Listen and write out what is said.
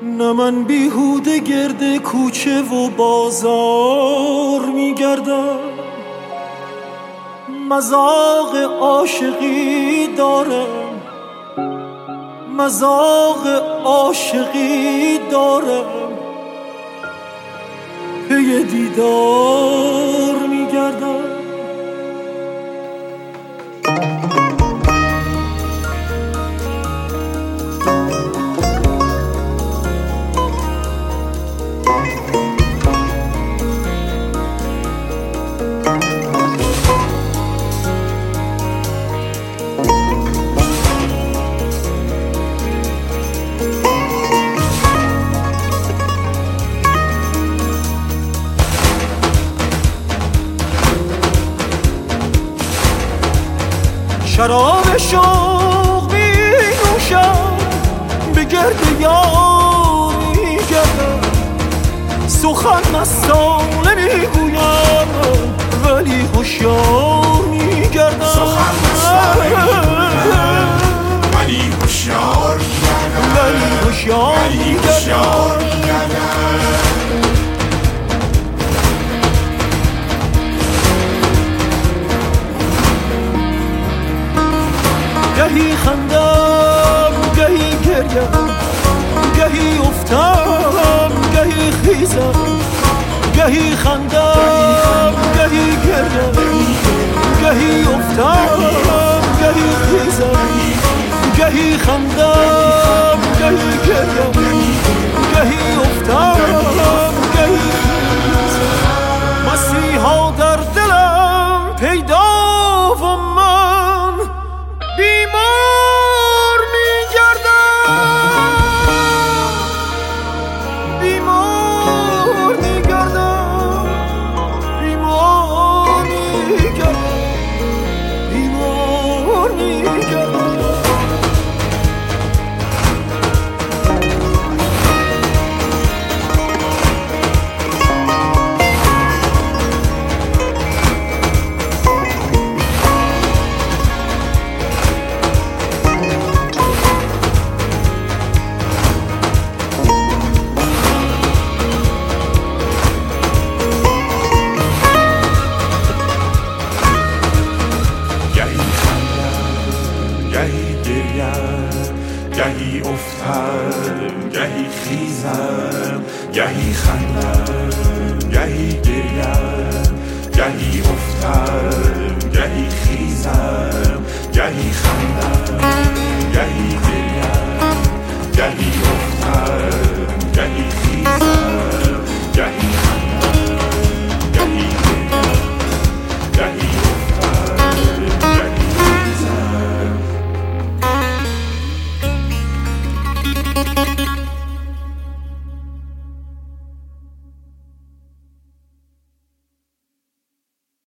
نه من بیهوده گرد کوچه و بازار میگردم، مذاق عاشقی دارم، مذاق عاشقی دارم، پی دیدار میگردم. شراب شوق می نوشم، به گرد یار می گردم، سخن مستانه می گویم ولی هوشیار می گردم، سخن مستانه می گویم ولی هوشیار می گردم، ولی هوشیار می گردم. گهی خندم گهی گریم، گهی افتم گهی خیزم، گهی خندم گهی گریم، گهی افتم گهی خیزم، گهی خندم گهی گریم، گهی افتم گهی خیزم. مسیحا در دلم پیدا و من بیمار میگردم، بیمار میگردم، بیمار میگردم، بیمار میگردم. گهی گریم، گهی افتم گهی خیزم، گهی خندم گهی گریم، گهی افتم گهی خیزم، گهی